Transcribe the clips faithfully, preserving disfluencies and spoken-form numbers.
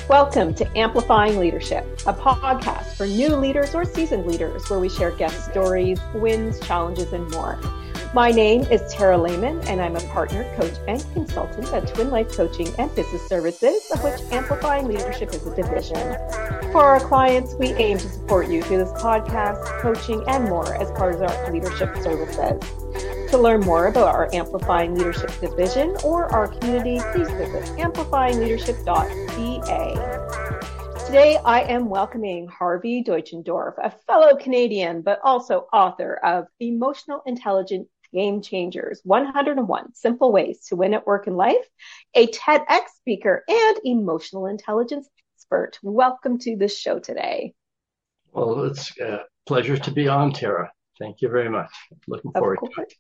Welcome to Amplifying Leadership, a podcast for new leaders or seasoned leaders where we share guest stories, wins, challenges, and more. My name is Tara Lehman, and I'm a partner, coach, and consultant at Twin Life Coaching and Business Services, of which Amplifying Leadership is a division. For our clients, we aim to support you through this podcast, coaching, and more as part of our leadership services. To learn more about our Amplifying Leadership division or our community, please visit amplifying leadership dot c a. Today, I am welcoming Harvey Deutschendorf, a fellow Canadian, but also author of Emotional Intelligence Game Changers, one hundred one Simple Ways to Win at Work and Life, a TEDx speaker, and emotional intelligence expert. Welcome to the show today. Well, it's a pleasure to be on, Tara. Thank you very much. Looking forward to it.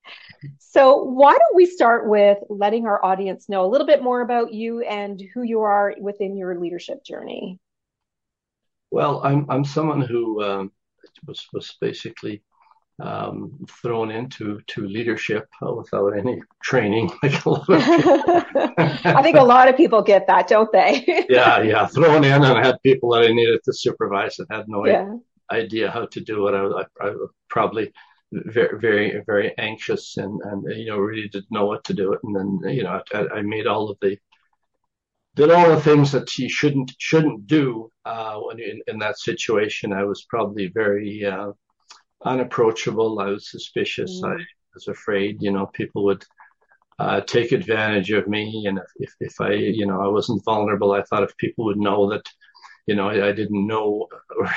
So why don't we start with letting our audience know a little bit more about you and who you are within your leadership journey? Well, I'm I'm someone who um, was was basically um, thrown into to leadership uh, without any training. Like a lot of people. I think a lot of people get that, don't they? yeah, yeah, thrown in, and I had people that I needed to supervise that had no yeah. idea how to do it. I, I, I probably. very, very, very anxious and, and, you know, really didn't know what to do it. And then, you know, I, I made all of the, did all the things that you shouldn't, shouldn't do, uh, when in, in that situation. I was probably very, uh, unapproachable. I was suspicious. Mm. I was afraid, you know, people would, uh, take advantage of me. And if, if, if I, you know, I wasn't vulnerable, I thought if people would know that, you know, I, I didn't know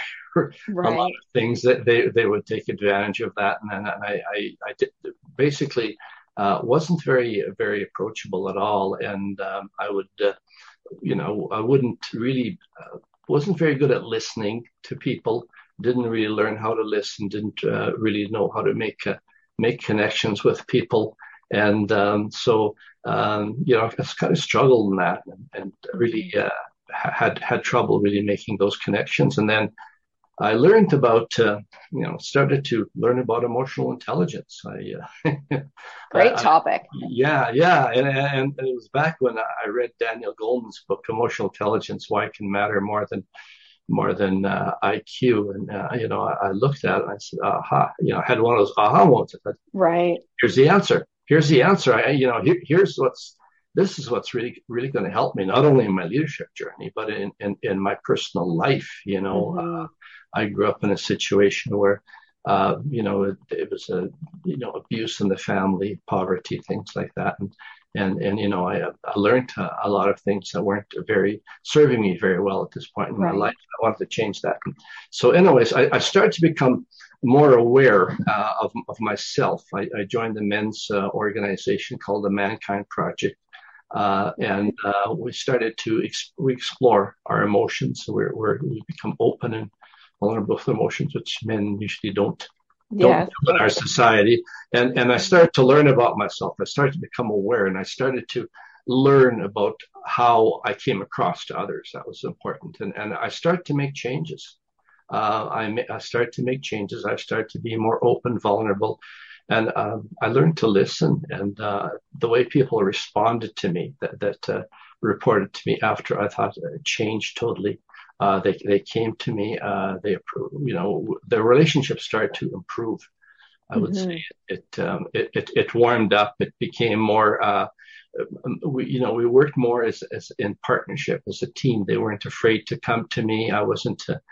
right. a lot of things that they, they would take advantage of that. And then I, I, I did basically, uh, wasn't very, very approachable at all. And, um, I would, uh, you know, I wouldn't really, uh, wasn't very good at listening to people, didn't really learn how to listen, didn't, uh, really know how to make, uh, make connections with people. And, um, so, um, you know, I just kind of struggled in that and, and really, uh, had had trouble really making those connections. And then I learned about, uh, you know, started to learn about emotional intelligence. I, uh, Great topic. I, yeah, yeah. And, and it was back when I read Daniel Goleman's book, Emotional Intelligence, Why It Can Matter More Than more than uh, I Q. And, uh, you know, I, I looked at it and I said, aha, you know, I had one of those aha moments. I said, right. Here's the answer. Here's the answer. I, you know, here, here's what's, This is what's really, really going to help me, not only in my leadership journey, but in, in, in my personal life. You know, mm-hmm. uh, I grew up in a situation where, uh, you know, it, it was a, you know, abuse in the family, poverty, things like that. And, and, and, you know, I, I learned a, a lot of things that weren't very serving me very well at this point in right. my life. I wanted to change that. So anyways, I, I started to become more aware uh, of, of myself. I, I joined the men's uh, organization called the Mankind Project. Uh, and, uh, we started to ex- we explore our emotions. So we're, we're, we become open and vulnerable with emotions, which men usually don't, don't yes. do in our society. And, and I started to learn about myself. I started to become aware, and I started to learn about how I came across to others. That was important. And, and I started to make changes. Uh, I, ma- I started to make changes. I started to be more open, vulnerable. And um, I learned to listen, and uh, the way people responded to me, that, that uh, reported to me after I thought it changed totally. Uh, they they came to me. Uh, they you know the relationship started to improve. I would mm-hmm. say it um, it, it it warmed up. It became more. Uh, we you know we worked more as as in partnership as a team. They weren't afraid to come to me. I wasn't. Uh,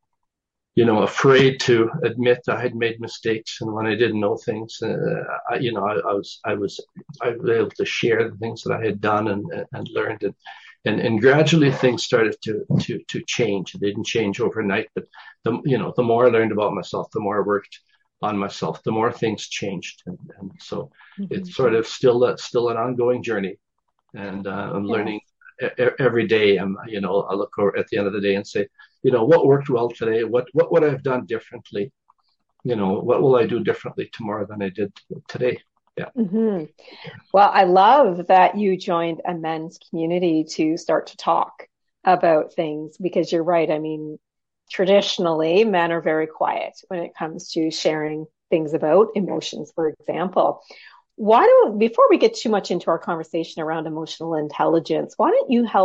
you know, afraid to admit I had made mistakes, and when I didn't know things, uh, I, you know, I, I was, I was, I was able to share the things that I had done and, and learned, and, and, and gradually things started to, to, to change. They didn't change overnight, but the, you know, the more I learned about myself, the more I worked on myself, the more things changed. And, and so mm-hmm. it's sort of still, a, still an ongoing journey, and uh, I'm yeah. learning every day. I'm, you know, I look over at the end of the day and say, you know, what worked well today? What what would I have done differently? You know, what will I do differently tomorrow than I did today? Yeah. Mm-hmm. Well, I love that you joined a men's community to start to talk about things, because you're right. I mean, traditionally, men are very quiet when it comes to sharing things about emotions, for example. Why don't, before we get too much into our conversation around emotional intelligence, why don't you help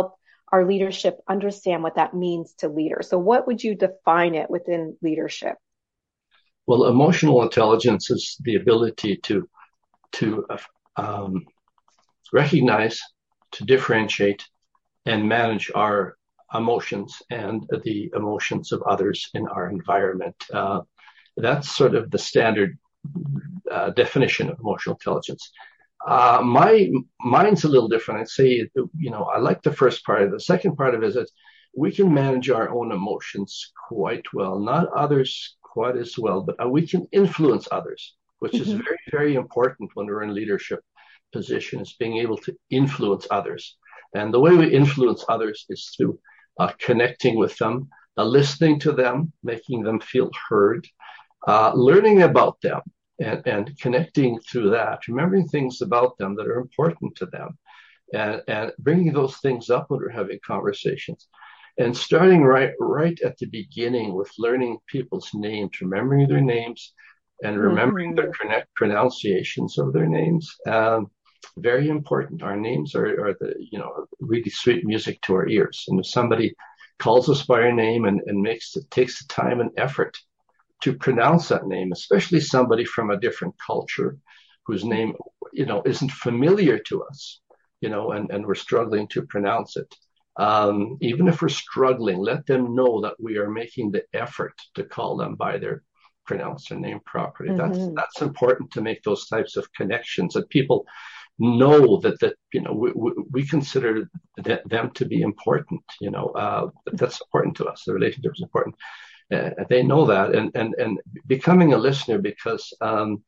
our leadership understand what that means to leaders? So what would you define it within leadership? Well, emotional intelligence is the ability to to um, recognize, to differentiate, and manage our emotions and the emotions of others in our environment. Uh, that's sort of the standard uh, definition of emotional intelligence. Uh, my mine's a little different. I'd say, you know, I like the first part of it. The second part of it is that we can manage our own emotions quite well, not others quite as well, but uh, we can influence others, which mm-hmm. is very, very important when we're in leadership positions, being able to influence others. And the way we influence others is through uh, connecting with them, uh, listening to them, making them feel heard, uh, learning about them, and, and connecting through that, remembering things about them that are important to them, and, and bringing those things up when we're having conversations. And starting right right at the beginning with learning people's names, remembering their names, and remembering mm-hmm. the correct pronunciations of their names. Um, very important. Our names are, are the, you know, really sweet music to our ears. And if somebody calls us by our name and, and makes it takes the time and effort to pronounce that name, especially somebody from a different culture whose name, you know, isn't familiar to us, you know, and, and we're struggling to pronounce it. Um, even if we're struggling, let them know that we are making the effort to call them by their pronounce their name properly. Mm-hmm. That's that's important to make those types of connections, that people know that that you know we, we, we consider that, them to be important. You know, uh, that's important to us. The relationship is important. Uh, they know that, and and and becoming a listener, because um,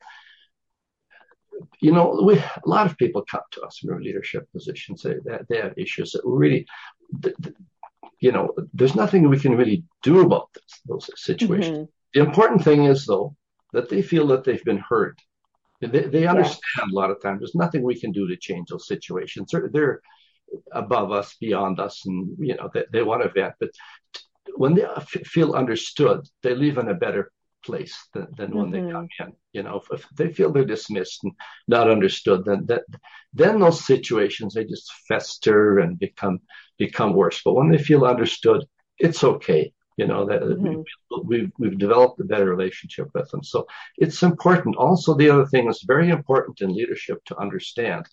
you know, we a lot of people come to us in leadership positions. They they have issues that really, you know, there's nothing we can really do about this, those situations. Mm-hmm. The important thing is, though, that they feel that they've been heard. They they understand yeah. a lot of times. There's nothing we can do to change those situations. They're, they're above us, beyond us, and you know they, they want to vent. But when they feel understood, they leave in a better place than, than when mm-hmm. they come in. You know, if, if they feel they're dismissed and not understood, then that then those situations, they just fester and become become worse. But when they feel understood, it's okay. You know, that mm-hmm. we, we've we've developed a better relationship with them. So it's important. Also, the other thing that's very important in leadership to understand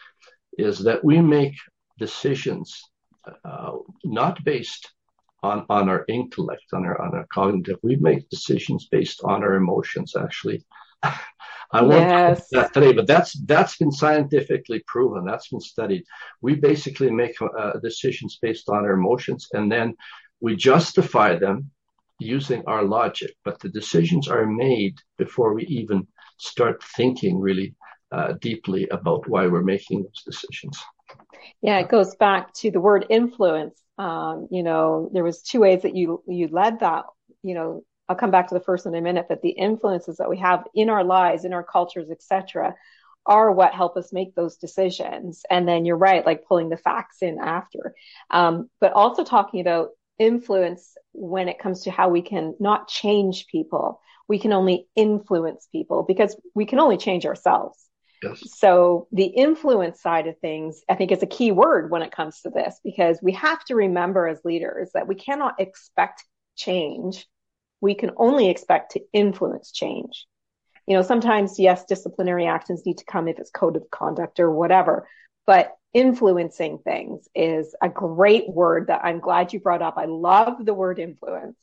is that we make decisions uh, not based on, on our intellect, on our on our cognitive. We make decisions based on our emotions, actually. I won't yes. talk about that today, but that's that's been scientifically proven. That's been studied. We basically make uh, decisions based on our emotions, and then we justify them using our logic. But the decisions are made before we even start thinking really uh, deeply about why we're making those decisions. Yeah, it goes back to the word influence. Um, you know, there was two ways that you you led that. You know, I'll come back to the first in a minute, but the influences that we have in our lives, in our cultures, et cetera, are what help us make those decisions. And then you're right, like pulling the facts in after. Um, but also talking about influence when it comes to how we can not change people. We can only influence people because we can only change ourselves. Yes. So the influence side of things, I think, is a key word when it comes to this, because we have to remember as leaders that we cannot expect change. We can only expect to influence change. You know, sometimes, yes, disciplinary actions need to come if it's code of conduct or whatever, but influencing things is a great word that I'm glad you brought up. I love the word influence.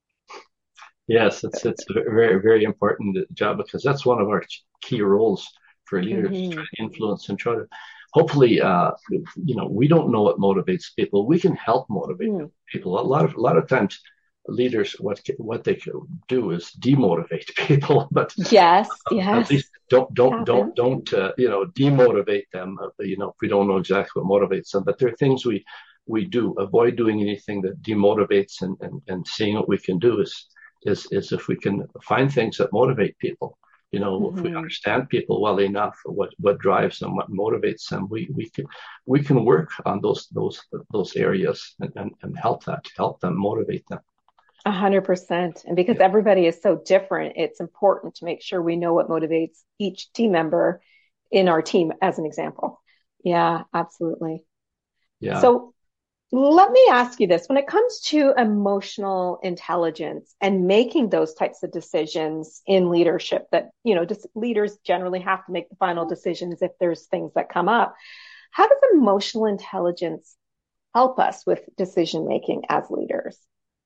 Yes, it's, it's a very, very important job, because that's one of our key roles for leaders, mm-hmm. to try to influence and try to, hopefully, uh, you know, we don't know what motivates people. We can help motivate mm. people. A lot of, a lot of times, leaders, what what they can do is demotivate people, but yes, uh, yes, at least don't don't don't don't uh, you know, demotivate them. Uh, you know, if we don't know exactly what motivates them, but there are things we we do. Avoid doing anything that demotivates, and and and seeing what we can do is is is if we can find things that motivate people. You know, mm-hmm. if we understand people well enough, what what drives them, what motivates them, we we can we can work on those those those areas and and, and help that help them motivate them. A hundred percent. And because yeah. everybody is so different, it's important to make sure we know what motivates each team member in our team, as an example. Yeah, absolutely. Yeah. So Let me ask you this. When it comes to emotional intelligence and making those types of decisions in leadership that, you know, just leaders generally have to make the final decisions if there's things that come up. How does emotional intelligence help us with decision making as leaders?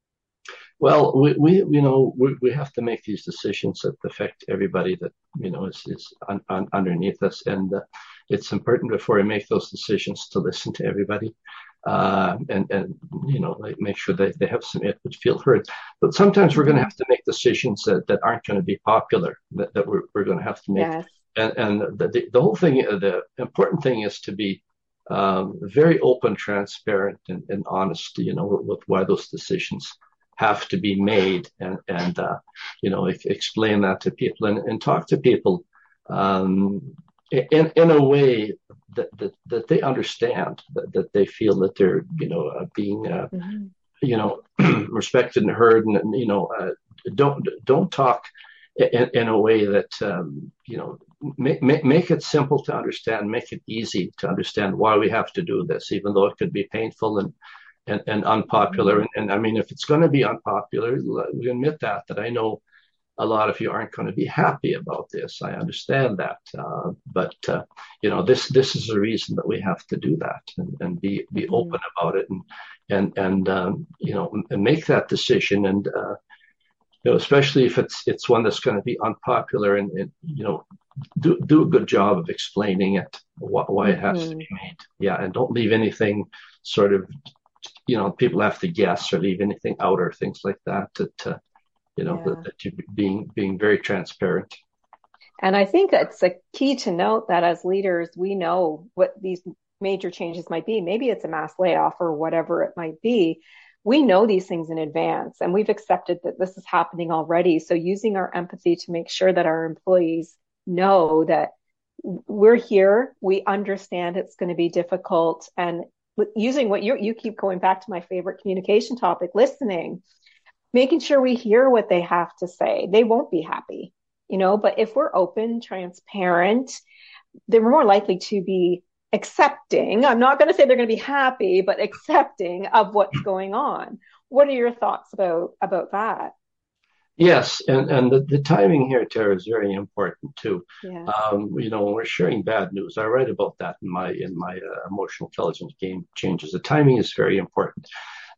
Well, we, we you know, we, we have to make these decisions that affect everybody that, you know, is, is un, un, underneath us. And uh, it's important before we make those decisions to listen to everybody. Uh, and, and, you know, like make sure that they have some input, feel heard. But sometimes we're going to have to make decisions that, that aren't going to be popular, that, that we're, we're going to have to make. Yes. And, and the, the, the whole thing, the important thing is to be um, very open, transparent, and, and honest, you know, with, with why those decisions have to be made, and, and uh, you know, explain that to people, and, and talk to people um, in, in a way that, that, that they understand, that, that they feel that they're, you know, uh, being, uh, mm-hmm. you know, respected and heard, and, and you know, uh, don't, don't talk in, in a way that, um, you know, make, make, make it simple to understand, make it easy to understand why we have to do this, even though it could be painful and, and, and unpopular. And, and I mean, if it's going to be unpopular, we admit that, that I know a lot of you aren't going to be happy about this. I understand that. Uh, but, uh, you know, this, this is a reason that we have to do that, and, and be, be mm-hmm. open about it, and, and, and, um, you know, and make that decision. And, uh, you know, especially if it's, it's one that's going to be unpopular, and, and, you know, do, do a good job of explaining it, why, why it has mm-hmm. to be made. Yeah. And don't leave anything sort of, you know, people have to guess or leave anything out or things like that, to, to you know, yeah. that, that you being, being very transparent. And I think it's a key to note that as leaders, we know what these major changes might be. Maybe it's a mass layoff or whatever it might be. We know these things in advance, and we've accepted that this is happening already. So using our empathy to make sure that our employees know that we're here, we understand it's going to be difficult, and using what you you keep going back to my favorite communication topic, listening, making sure we hear what they have to say. They won't be happy, you know, but if we're open, transparent, they're more likely to be accepting. I'm not going to say they're going to be happy, but accepting of what's going on. What are your thoughts about, about that? Yes, and, and the, the timing here, Tara, is very important too. Yes. Um, you know, when we're sharing bad news, I write about that in my in my uh, emotional intelligence game changes. The timing is very important.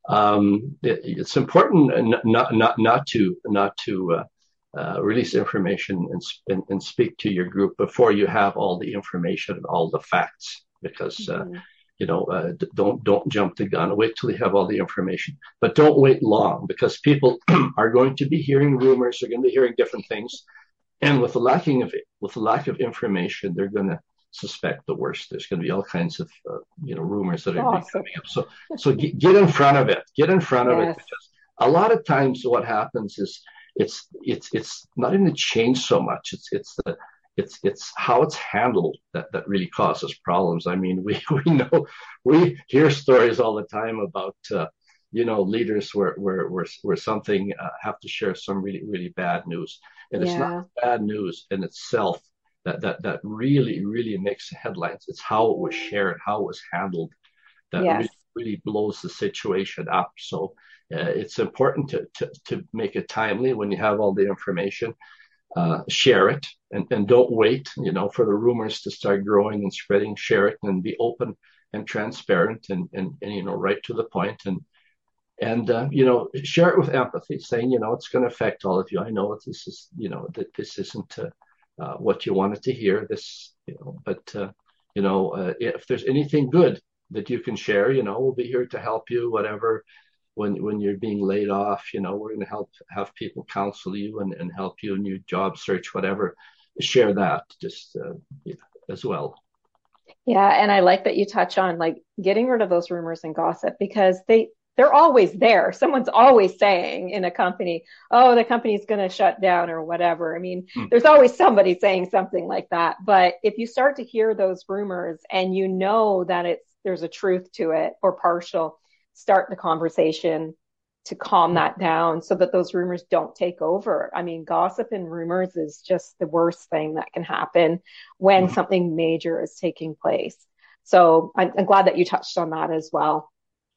Um, it, it's important not not not to not to uh, uh, release information and, and and speak to your group before you have all the information and all the facts, because. Mm-hmm. Uh, You know, uh, don't don't jump the gun. Wait till you have all the information, but don't wait long, because people are going to be hearing rumors. They're going to be hearing different things, and with the lacking of it, with the lack of information, they're going to suspect the worst. There's going to be all kinds of uh, you know rumors that are awesome. coming up. So so get, get in front of it. Get in front of yes. it, because a lot of times what happens is it's it's it's not even the change so much. It's it's the It's it's how it's handled that, that really causes problems. I mean, we, we know, we hear stories all the time about, uh, you know, leaders where, where, where, where something uh, have to share some really, really bad news. And yeah. it's not bad news in itself that, that, that really, really makes headlines. It's how it was shared, how it was handled that yes. really, really blows the situation up. So uh, it's important to, to, to make it timely when you have all the information. Uh, share it, and, and don't wait, you know, for the rumors to start growing and spreading. Share it and be open and transparent, and, and, and you know, right to the point, and, and, uh, you know, share it with empathy, saying, you know, it's going to affect all of you. I know this is, you know, that this isn't uh, uh, what you wanted to hear, this, you know, but, uh, you know, uh, if there's anything good that you can share, you know, we'll be here to help you, whatever. When when you're being laid off, you know, we're going to help have people counsel you and, and help you in your job search, whatever. Share that just uh, yeah, as well. Yeah, and I like that you touch on like getting rid of those rumors and gossip, because they they're always there. Someone's always saying in a company, "Oh, the company's going to shut down" or whatever. I mean, hmm. there's always somebody saying something like that. But if you start to hear those rumors and you know that it's there's a truth to it or partial, start the conversation to calm that down so that those rumors don't take over. I mean, gossip and rumors is just the worst thing that can happen when mm-hmm. something major is taking place. So I'm, I'm glad that you touched on that as well.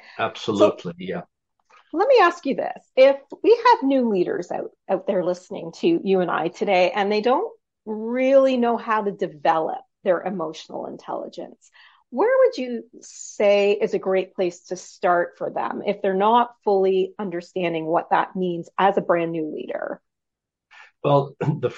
So Absolutely. Yeah. let me ask you this. If we have new leaders out, out there listening to you and I today, and they don't really know how to develop their emotional intelligence, where would you say is a great place to start for them if they're not fully understanding what that means as a brand new leader? Well, the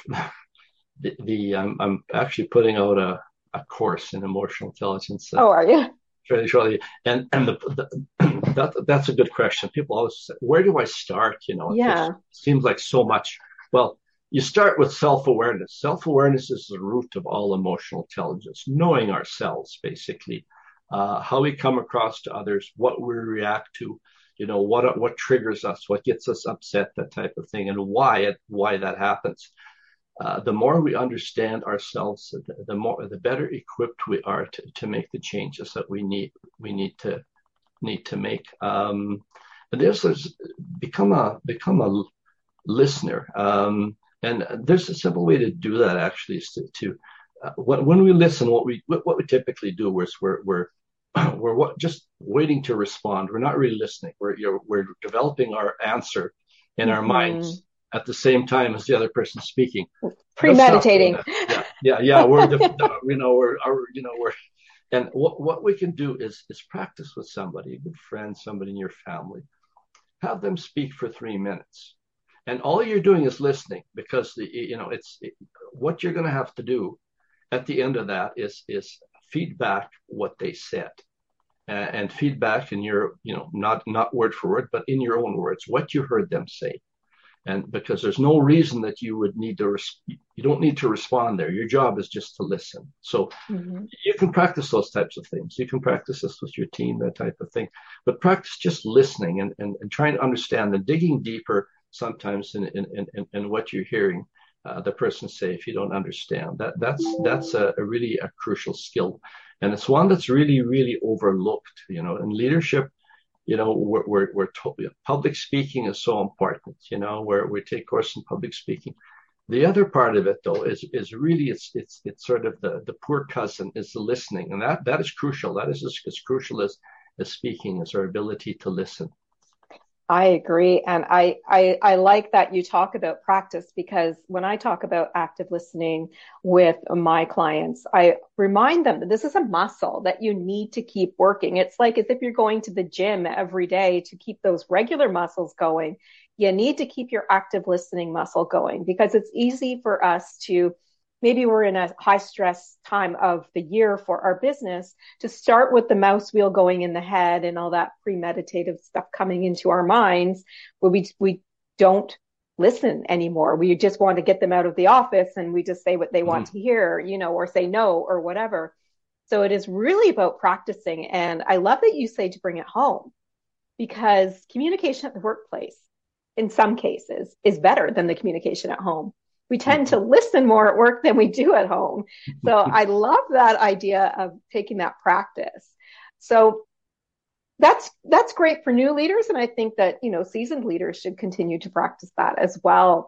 the, the um, I'm actually putting out a, a course in emotional intelligence uh, Oh, are you? fairly shortly, and and the, the that that's a good question. People always say, "Where do I start?" You know, there's Yeah. seems like so much. Well, you start with self-awareness. Self-awareness is the root of all emotional intelligence, knowing ourselves, basically, uh, how we come across to others, what we react to, you know, what what triggers us, what gets us upset, that type of thing, and why it why that happens. Uh, the more we understand ourselves, the, the more the better equipped we are to, to make the changes that we need we need to need to make. Um, and there's, there's become a become a listener, um, and there's a simple way to do that. Actually, is to, to uh, when, when we listen, what we what we typically do is we're we're we're what, just waiting to respond. We're not really listening. We're you're, we're developing our answer in our Mm-hmm. minds at the same time as the other person speaking. Let's stop doing Premeditating. that. Yeah, yeah, yeah. We're the, the you know we're our, you know we're and what what we can do is is practice with somebody, a good friend, somebody in your family. Have them speak for three minutes, and all you're doing is listening because the you know it's it, what you're going to have to do at the end of that is is feedback what they said uh, and feedback in your you know not not word for word but in your own words what you heard them say, and because there's no reason that you would need to res- you don't need to respond there. Your job is just to listen. So Mm-hmm. you can practice those types of things. You can practice this with your team, that type of thing, but practice just listening and, and, and trying to understand and digging deeper sometimes in, in, in, in what you're hearing uh, the person say if you don't understand. That that's that's a, a really a crucial skill. And it's one that's really, really overlooked, you know, in leadership. You know, we're, we're, we're told, public speaking is so important, you know, where we take course in public speaking. The other part of it, though, is is really it's it's it's sort of the the poor cousin is the listening, and that that is crucial. That is as, as crucial as as speaking, is our ability to listen. I agree. And I, I, I like that you talk about practice because when I talk about active listening with my clients, I remind them that this is a muscle that you need to keep working. It's like as if you're going to the gym every day to keep those regular muscles going. You need to keep your active listening muscle going because it's easy for us to maybe we're in a high stress time of the year for our business to start with the mouse wheel going in the head and all that premeditative stuff coming into our minds where we we don't listen anymore. We just want to get them out of the office and we just say what they want Mm-hmm. to hear, you know, or say no or whatever. So it is really about practicing. And I love that you say to bring it home because communication at the workplace in some cases is better than the communication at home. We tend to listen more at work than we do at home. So I love that idea of taking that practice. So that's that's great for new leaders, and I think that you know seasoned leaders should continue to practice that as well.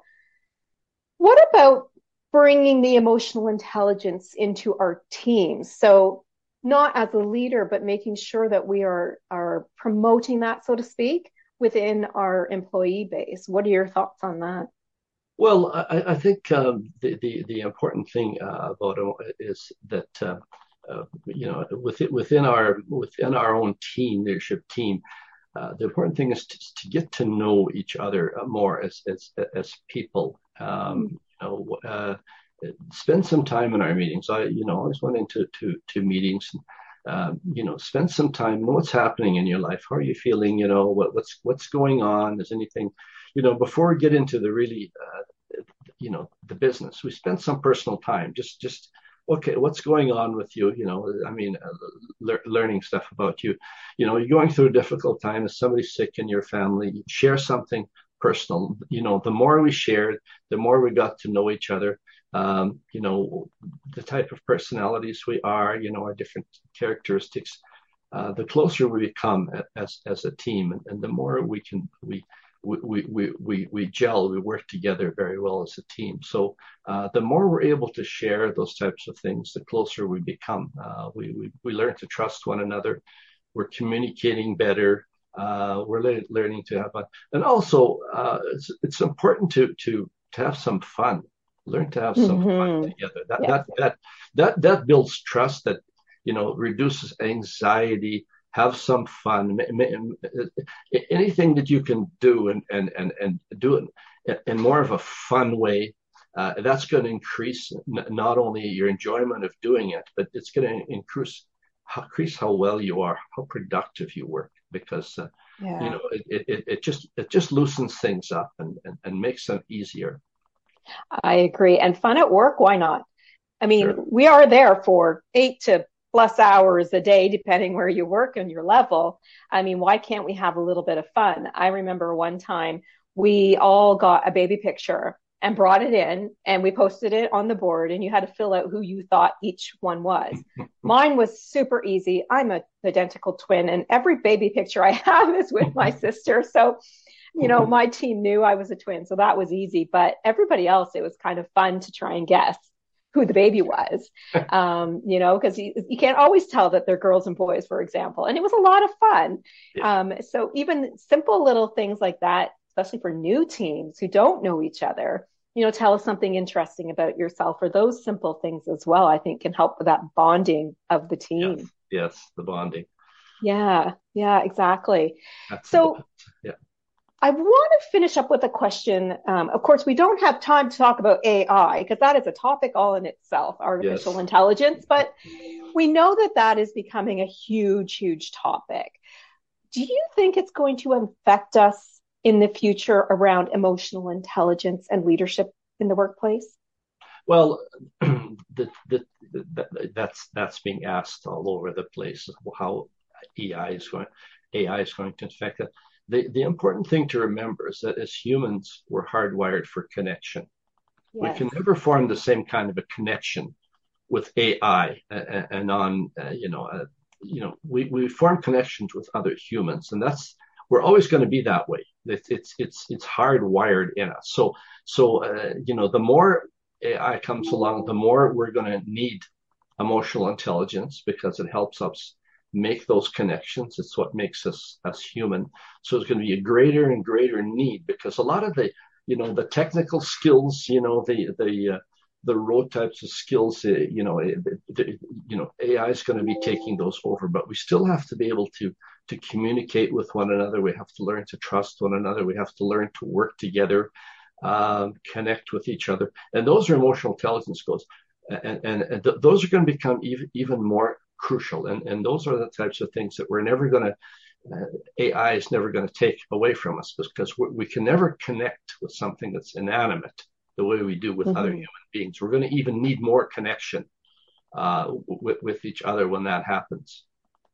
What about bringing the emotional intelligence into our teams? So not as a leader, but making sure that we are are promoting that, so to speak, within our employee base. What are your thoughts on that? Well, I, I think um, the, the the important thing uh, about it is that uh, uh, you know within within our within our own team leadership team, uh, the important thing is to, to get to know each other more as as as people. Um, Mm-hmm. you know, uh, spend some time in our meetings. I you know always went into to to meetings. And, um, you know, spend some time. Know what's happening in your life. How are you feeling? You know, what what's what's going on? Is anything you know, before we get into the really, uh, you know, the business, we spend some personal time. Just, just okay, what's going on with you? You know, I mean, uh, le- learning stuff about you. You know, you're going through a difficult time. Is somebody sick in your family? Share something personal. You know, the more we shared, the more we got to know each other. Um, you know, the type of personalities we are. You know, our different characteristics. Uh, the closer we become as as a team, and, and the more we can we we, we, we, we gel, we work together very well as a team. So uh, the more we're able to share those types of things, the closer we become. Uh, we, we, we learn to trust one another. We're communicating better. Uh, we're le- learning to have fun, and also uh, it's it's important to to to have some fun. Learn to have some fun Hmm. together. That Yes. that that that that builds trust. That you know reduces anxiety. Have some fun. Ma- ma- Anything that you can do and and and and do it in more of a fun way. Uh, that's going to increase n- not only your enjoyment of doing it, but it's going to increase how, increase how well you are, how productive you work, because uh, you Yeah. know it, it, it just it just loosens things up and, and, and makes them easier. I agree. And fun at work, why not? I mean, Sure. we are there for eight to plus hours a day, depending where you work and your level. I mean, why can't we have a little bit of fun? I remember one time we all got a baby picture and brought it in and we posted it on the board and you had to fill out who you thought each one was. Mine was super easy. I'm a identical twin and every baby picture I have is with my sister. So, you know, my team knew I was a twin, so that was easy. But everybody else, it was kind of fun to try and guess who the baby was, um, you know, because you, you can't always tell that they're girls and boys, for example. And it was a lot of fun. Yeah. Um, so even simple little things like that, especially for new teams who don't know each other, you know, tell us something interesting about yourself, or those simple things as well, I think can help with that bonding of the Yes. team. Yes. The bonding. Yeah, yeah, exactly. That's the So yeah. I want to finish up with a question. Um, of course, we don't have time to talk about A I because that is a topic all in itself, artificial Yes. intelligence, but we know that that is becoming a huge, huge topic. Do you think it's going to affect us in the future around emotional intelligence and leadership in the workplace? Well, the, the, the, that's that's being asked all over the place. How A I is going, A I is going to affect it. The the important thing to remember is that as humans, we're hardwired for connection. We Yes. can never form the same kind of a connection with A I and, and on uh, you know uh, you know we we form connections with other humans, and that's we're always going to be that way. It's it's it's it's hardwired in us. So so uh, you know the more A I comes along, the more we're going to need emotional intelligence because it helps us make those connections. It's what makes us us human. So it's going to be a greater and greater need because a lot of the you know the technical skills, you know the the uh, the road types of skills, uh, you know, it, it, you know, A I is going to be taking those over, but we still have to be able to to communicate with one another. We have to learn to trust one another. We have to learn to work together, um, connect with each other, and those are emotional intelligence skills, and and, and th- those are going to become even even more crucial. And and those are the types of things that we're never going to uh, A I is never going to take away from us because we, we can never connect with something that's inanimate the way we do with other Mm-hmm. human beings. We're going to even need more connection uh, with, with each other when that happens.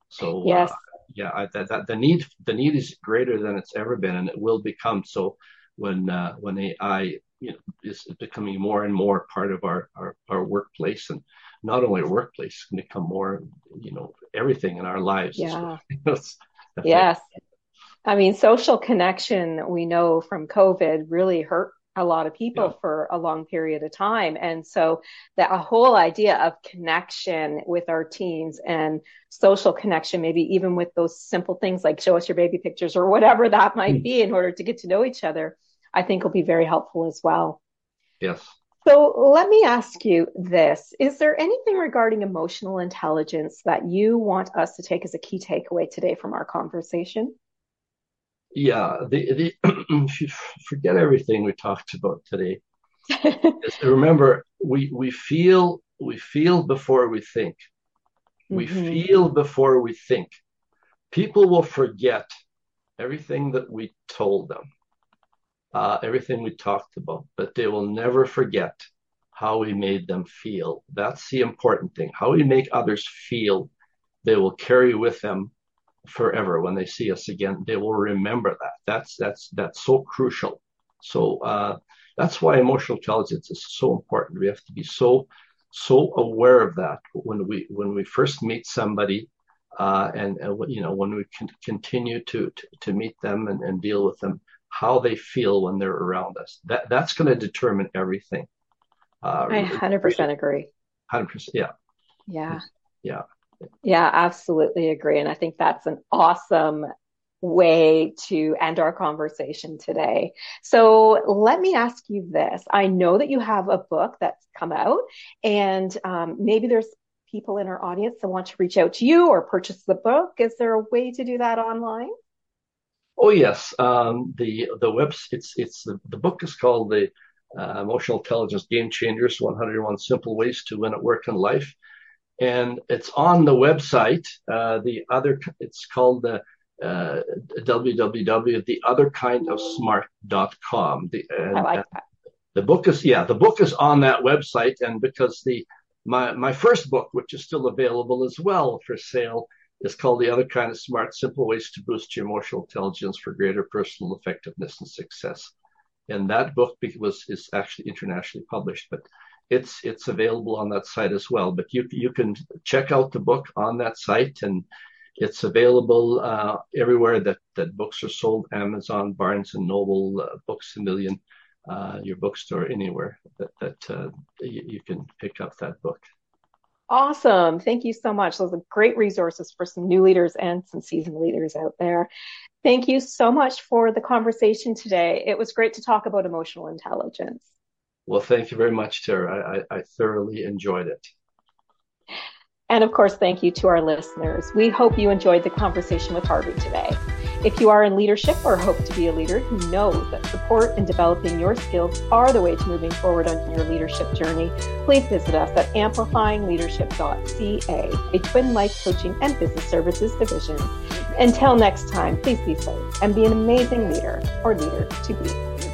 So uh, Yes. yeah, I, that, that the need the need is greater than it's ever been, and it will become so when uh, when A I you know is becoming more and more part of our, our our workplace, and not only our workplace, it's going to become more you know everything in our lives. It's Yeah. going to affect. Yes. I mean, social connection, we know from COVID really hurt a lot of Yeah. people for a long period of time. And so that a whole idea of connection with our teams and social connection, maybe even with those simple things like show us your baby pictures or whatever that might be in order to get to know each other, I think will be very helpful as well. Yes. So let me ask you this. Is there anything regarding emotional intelligence that you want us to take as a key takeaway today from our conversation? Yeah. The the if you forget everything we talked about today, just remember we we feel we feel before we think. We Hmm. feel before we think. People will forget everything that we told them, uh, everything we talked about, but they will never forget how we made them feel. That's the important thing. How we make others feel, they will carry with them forever. When they see us again, they will remember that. That's that's that's so crucial. So uh, that's why emotional intelligence is so important. We have to be so so aware of that when we when we first meet somebody, uh, and, and you know when we can continue to to, to meet them and, and deal with them, how they feel when they're around us. That that's going to determine everything. Uh, I really, one hundred percent agree. one hundred percent. Yeah, Yeah. yeah, Yeah, absolutely agree. And I think that's an awesome way to end our conversation today. So let me ask you this. I know that you have a book that's come out, and um, maybe there's people in our audience that want to reach out to you or purchase the book. Is there a way to do that online? Oh yes, um, the the webs it's it's the, the book is called the uh, Emotional Intelligence Game Changers: one hundred one Simple Ways to Win at Work and Life, and it's on the website. Uh, the other it's called the uh, w w w dot the other kind of smart dot com. The and, I like that. the book is yeah the book is on that website, and because the my my first book, which is still available as well for sale, is called The Other Kind of Smart: Simple Ways to Boost Your Emotional Intelligence for Greater Personal Effectiveness and Success. And that book was is actually internationally published, but it's it's available on that site as well. But you you can check out the book on that site, and it's available uh, everywhere that that books are sold: Amazon, Barnes and Noble, uh, Books a Million, uh, your bookstore, anywhere that that uh, you, you can pick up that book. Awesome. Thank you so much. Those are great resources for some new leaders and some seasoned leaders out there. Thank you so much for the conversation today. It was great to talk about emotional intelligence. Well, thank you very much, Tara. I, I, I thoroughly enjoyed it. And of course, thank you to our listeners. We hope you enjoyed the conversation with Harvey today. If you are in leadership or hope to be a leader who knows that support and developing your skills are the way to moving forward on your leadership journey, please visit us at amplifying leadership dot c a, a Twin Life coaching and business services division. Until next time, please be safe and be an amazing leader or leader to be.